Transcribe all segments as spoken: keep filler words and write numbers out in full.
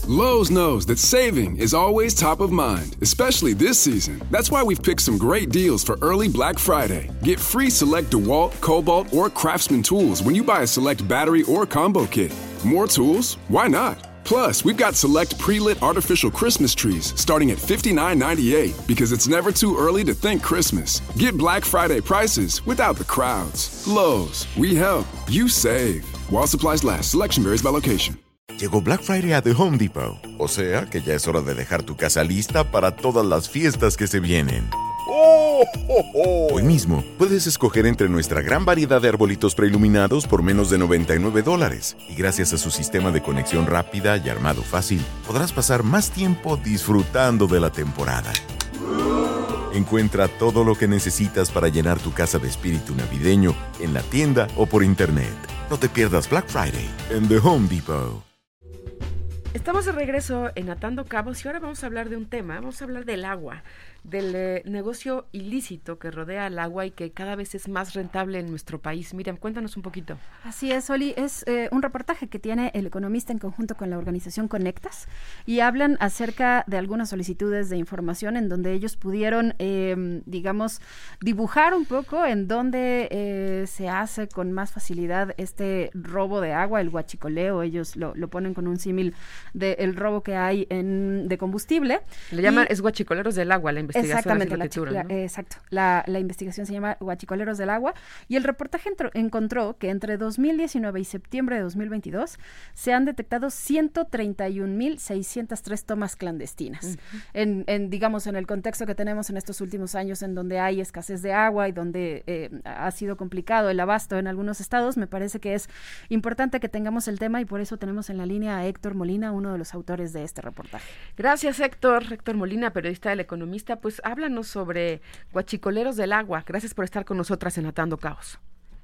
Lowe's knows that saving is always top of mind, especially this season. That's why we've picked some great deals for early Black Friday. Get free select DeWalt, Cobalt, or Craftsman tools when you buy a select battery or combo kit. More tools? Why not? Plus, we've got select pre-lit artificial Christmas trees starting at fifty-nine ninety-eight because it's never too early to think Christmas. Get Black Friday prices without the crowds. Lowe's, we help, you save. While supplies last, selection varies by location. Llegó Black Friday a The Home Depot, o sea que ya es hora de dejar tu casa lista para todas las fiestas que se vienen. ¡Oh, oh, oh! Hoy mismo puedes escoger entre nuestra gran variedad de arbolitos preiluminados por menos de noventa y nueve dólares. Y gracias a su sistema de conexión rápida y armado fácil, podrás pasar más tiempo disfrutando de la temporada. Encuentra todo lo que necesitas para llenar tu casa de espíritu navideño en la tienda o por internet. No te pierdas Black Friday en The Home Depot. Estamos de regreso en Atando Cabos y ahora vamos a hablar de un tema, vamos a hablar del agua, del eh, negocio ilícito que rodea el agua y que cada vez es más rentable en nuestro país. Miriam, cuéntanos un poquito. Así es, Oli, es eh, un reportaje que tiene El Economista en conjunto con la organización Conectas y hablan acerca de algunas solicitudes de información en donde ellos pudieron, eh, digamos, dibujar un poco en dónde eh, se hace con más facilidad este robo de agua, el huachicoleo. Ellos lo, lo ponen con un símil del robo que hay en, de combustible. Le llaman, y, es huachicoleros del agua, la investigación. Exactamente, la, titula, la, ¿no? exacto. La, la investigación se llama Huachicoleros del Agua y el reportaje entro, encontró que entre dos mil diecinueve y septiembre de dos mil veintidós se han detectado ciento treinta y un mil seiscientas tres tomas clandestinas. Uh-huh. En, en, digamos, en el contexto que tenemos en estos últimos años en donde hay escasez de agua y donde eh, ha sido complicado el abasto en algunos estados, me parece que es importante que tengamos el tema y por eso tenemos en la línea a Héctor Molina, uno de los autores de este reportaje. Gracias, Héctor. Héctor Molina, periodista del Economista. Pues háblanos sobre Huachicoleros del Agua. Gracias por estar con nosotras en Atando Cabos.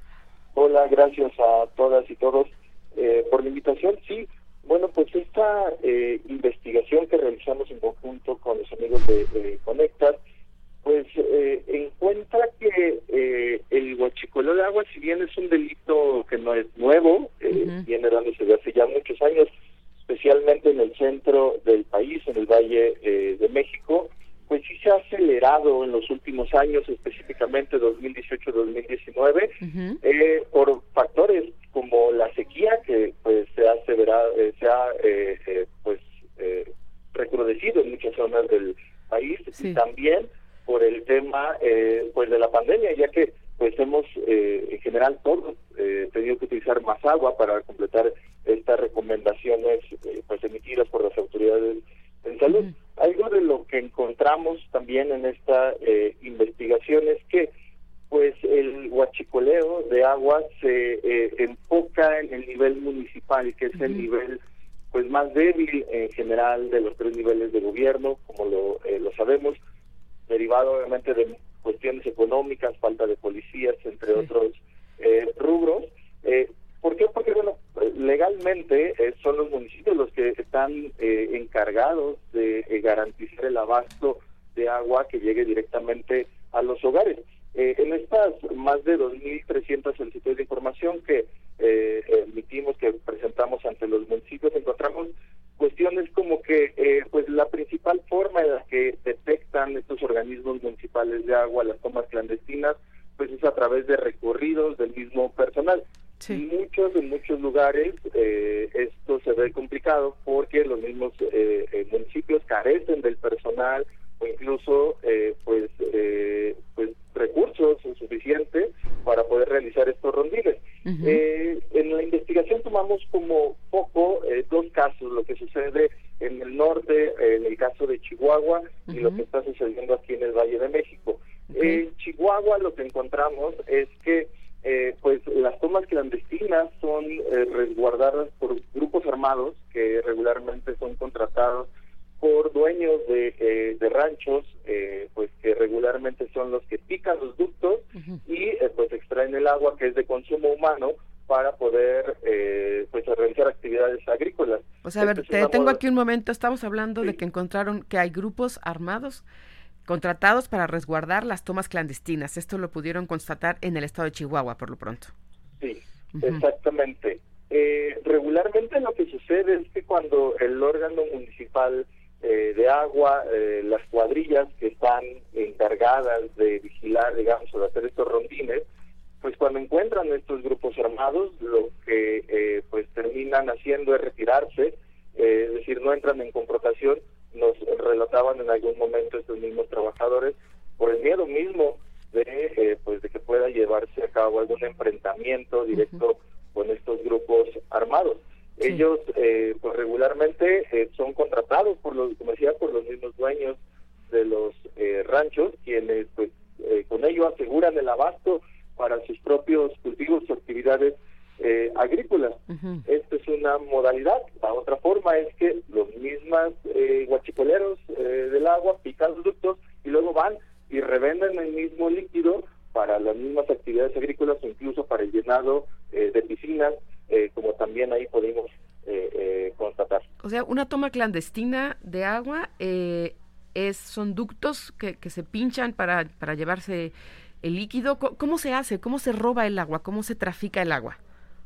Hola, gracias a todas y todos eh, por la invitación. Sí, bueno, pues esta eh, investigación que realizamos en conjunto con los amigos de, de Conectas, pues eh, encuentra que eh, el huachicoleo de agua, si bien es un delito que no es nuevo, eh, uh-huh. viene dándose desde hace ya muchos años, especialmente en el centro del país, en el Valle eh, de México, pues sí se ha acelerado en los últimos años, específicamente dos mil dieciocho dos mil diecinueve, uh-huh. eh, por factores como la sequía, que pues se ha aseverado, eh, se ha eh, eh, pues eh, recrudecido en muchas zonas del país, sí. y también por el tema eh, pues de la pandemia, ya que pues hemos eh, en general todos eh, tenido que utilizar más agua para completar estas recomendaciones eh, pues emitidas por las autoridades en salud. Uh-huh. Algo de lo que encontramos también en esta eh, investigación es que pues el huachicoleo de agua se eh, enfoca en el nivel municipal, que es uh-huh. el nivel pues más débil en general de los tres niveles de gobierno, como lo, eh, lo sabemos, derivado obviamente de cuestiones económicas, falta de policías, entre sí. otros eh, rubros. Eh, ¿Por qué? Porque, bueno, legalmente eh, son los municipios los que están eh, encargados de eh, garantizar el abasto de agua que llegue directamente a los hogares. Eh, en estas más de dos mil trescientas solicitudes de información que eh, emitimos, que presentamos ante los municipios, encontramos cuestiones como que eh, pues la principal forma en la que detectan estos organismos municipales de agua las tomas clandestinas pues es a través de recorridos del mismo personal. Sí. Muchos, en muchos lugares eh, esto se ve complicado porque los mismos eh, eh, municipios carecen del personal o incluso eh, pues eh, pues recursos suficientes para poder realizar estos rondiles. Uh-huh. Eh, en la investigación tomamos como foco eh, dos casos, lo que sucede en el norte, eh, en el caso de Chihuahua, uh-huh. y lo que está sucediendo aquí en el Valle de México. Okay. En Chihuahua lo que encontramos es que Eh, pues las tomas clandestinas son eh, resguardadas por grupos armados que regularmente son contratados por dueños de, eh, de ranchos, eh, pues que regularmente son los que pican los ductos uh-huh. y eh, pues extraen el agua que es de consumo humano para poder eh, pues realizar actividades agrícolas. O sea, a ver, te detengo aquí un momento, estamos hablando sí. de que encontraron que hay grupos armados contratados para resguardar las tomas clandestinas. Esto lo pudieron constatar en el estado de Chihuahua, por lo pronto. Sí, uh-huh. exactamente. Eh, regularmente lo que sucede es que cuando el órgano municipal eh, de agua, eh, las cuadrillas que están encargadas de vigilar, digamos, o de hacer estos rondines, pues cuando encuentran estos grupos armados, lo que eh, pues terminan haciendo es retirarse, eh, es decir, no entran en confrontación. Nos relataban en algún momento estos mismos trabajadores por el miedo mismo de eh, pues de que pueda llevarse a cabo algún enfrentamiento directo uh-huh. con estos grupos armados. Sí. Ellos eh, pues regularmente eh, son contratados por los, como decía, por los mismos dueños de los eh, ranchos, quienes pues eh, con ello aseguran el abasto para sus propios cultivos o actividades eh, agrícolas. Uh-huh. Esta es una modalidad. La otra forma es que los mismos eh, guachicoleros eh, del agua pican los ductos y luego van y revenden el mismo líquido para las mismas actividades agrícolas o incluso para el llenado eh, de piscinas, eh, como también ahí podemos eh, eh, constatar. O sea, una toma clandestina de agua eh, es son ductos que, que se pinchan para, para llevarse el líquido. ¿Cómo se hace? ¿Cómo se roba el agua? ¿Cómo se trafica el agua?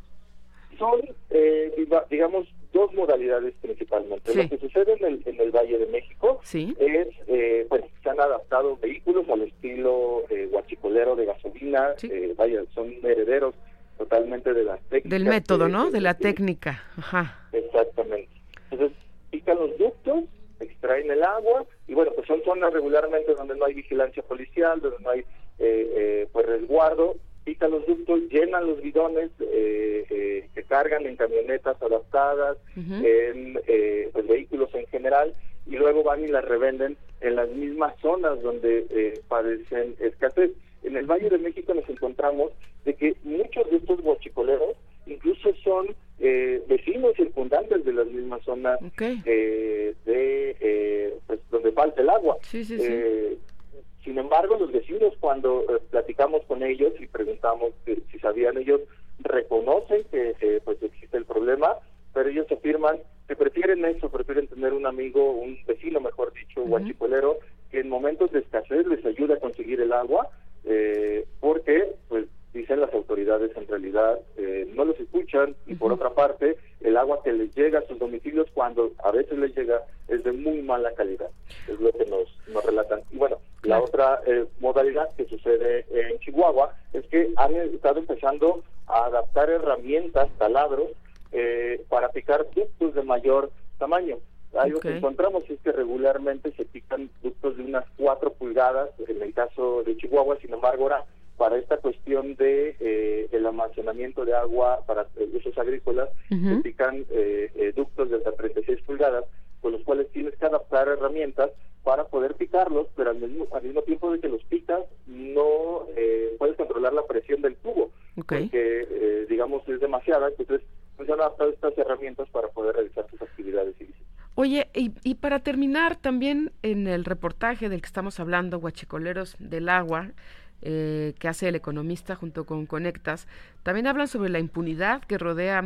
Son, eh, digamos, dos modalidades principalmente. Sí. Lo que sucede en el, en el Valle de México ¿Sí? es, eh, pues, se han adaptado vehículos al estilo eh, guachicolero de gasolina, ¿Sí? eh, vaya, son herederos totalmente de las técnicas. Del método, de, ¿no? De, de la de, técnica. Ajá. Exactamente. Entonces, pican los ductos, extraen el agua, y bueno, pues son zonas regularmente donde no hay vigilancia policial, donde no hay eh, eh, pues resguardo, pican los ductos, llenan los bidones eh, eh, que cargan en camionetas adaptadas, uh-huh. en eh, pues, vehículos en general, y luego van y las revenden en las mismas zonas donde eh, padecen escasez. En el Valle de México nos encontramos de que muchos de estos guachicoleros incluso son eh, vecinos circundantes de las mismas zonas okay. eh, de eh, pues, donde falta el agua. Sí, sí, eh, sí. Sin embargo, los vecinos, cuando eh, platicamos con ellos y preguntamos que, si sabían, ellos reconocen que eh, pues existe el problema, pero ellos afirman que prefieren eso, prefieren tener un amigo, un vecino, mejor dicho, uh-huh. guachicolero, que en momentos de escasez les ayuda a conseguir el agua, eh, porque, pues, dicen las autoridades, en realidad eh, no los escuchan, y uh-huh. por otra parte, el agua que les llega a sus domicilios, cuando a veces les llega, es de muy mala calidad, es lo que nos, nos relatan. Y bueno, la otra eh, modalidad que sucede en Chihuahua es que han estado empezando a adaptar herramientas, taladros, eh, para picar ductos de mayor tamaño. Algo okay. que encontramos es que regularmente se pican ductos de unas cuatro pulgadas, en el caso de Chihuahua. Sin embargo, ahora, para esta cuestión de eh, el almacenamiento de agua para eh, usos agrícolas, uh-huh. se pican eh, eh, ductos de hasta treinta y seis pulgadas, con los cuales tienes que adaptar herramientas para poder picarlos, pero al mismo, al mismo tiempo de que los picas, no eh, puedes controlar la presión del tubo, okay. porque, eh, digamos, es demasiada. Entonces, pues han adaptado estas herramientas para poder realizar sus actividades ilícitas. Oye, y, y para terminar, también en el reportaje del que estamos hablando, Guachicoleros del Agua, eh, que hace El Economista junto con Conectas, también hablan sobre la impunidad que rodea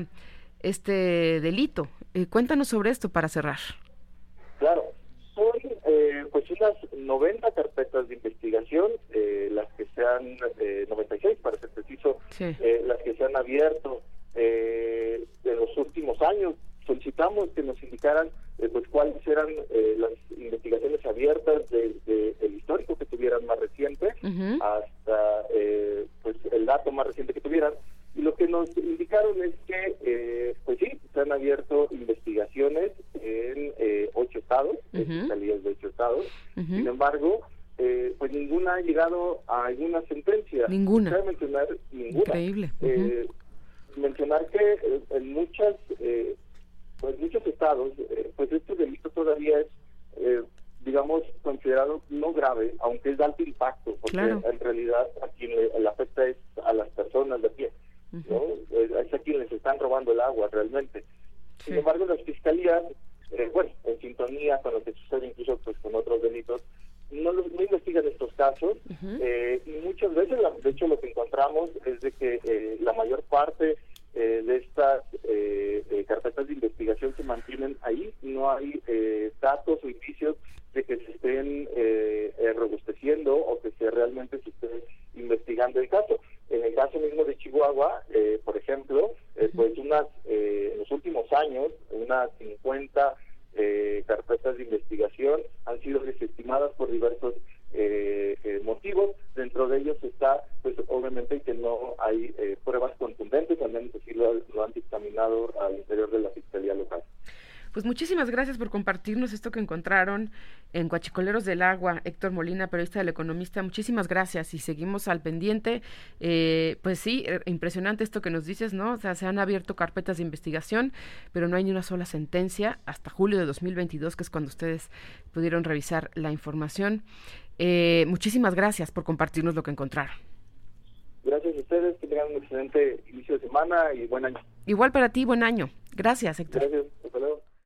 este delito. Eh, cuéntanos sobre esto para cerrar. Claro, son eh, pues unas noventa carpetas de investigación, eh, las que se han, eh, noventa y seis para ser preciso, sí. eh, las que se han abierto eh, en los últimos años. Solicitamos que nos indicaran eh, pues cuáles eran eh, las investigaciones abiertas del de, de histórico que tuvieran más reciente, uh-huh. hasta eh, pues el dato más reciente que tuvieran. Y lo que nos indicaron es que, eh, pues sí, se han abierto investigaciones en eh, ocho estados, uh-huh. en fiscalías de ocho estados. Uh-huh. Sin embargo, eh, pues ninguna ha llegado a alguna sentencia. Ninguna. Cabe mencionar ninguna. Increíble. Uh-huh. Eh, mencionar que eh, en muchas, eh, pues muchos estados, eh, pues este delito todavía es, eh, digamos, considerado no grave, aunque es de alto impacto, porque claro. en realidad a quien le, le afecta es a las personas de pie. Uh-huh. ¿no? Es a quienes están robando el agua realmente. Sí. Sin embargo, las fiscalías, eh, bueno, en sintonía con lo que sucede incluso pues con otros delitos, no, los, no investigan estos casos. Uh-huh. eh, y muchas veces, la, de hecho, lo que encontramos es de que eh, la mayor parte eh, de estas eh, eh, carpetas de investigación se mantienen ahí. No hay eh, datos o indicios de que se estén eh, eh, robusteciendo o que se realmente se esté investigando el caso. En el caso mismo de Chihuahua, eh, por ejemplo, eh, pues unas eh, en los últimos años, unas cincuenta eh, carpetas de investigación han sido desestimadas por diversos eh, eh, motivos. Dentro de ellos está, pues obviamente, que no hay eh, pruebas contundentes, al menos así lo, lo han dictaminado al interior de la Fiscalía Local. Pues muchísimas gracias por compartirnos esto que encontraron en Huachicoleros del Agua. Héctor Molina, periodista del Economista, muchísimas gracias y seguimos al pendiente. Eh, pues sí, impresionante esto que nos dices, ¿no? O sea, se han abierto carpetas de investigación, pero no hay ni una sola sentencia hasta julio de dos mil veintidós, que es cuando ustedes pudieron revisar la información. Eh, muchísimas gracias por compartirnos lo que encontraron. Gracias a ustedes, que tengan un excelente inicio de semana y buen año. Igual para ti, buen año. Gracias, Héctor. Gracias, hasta luego.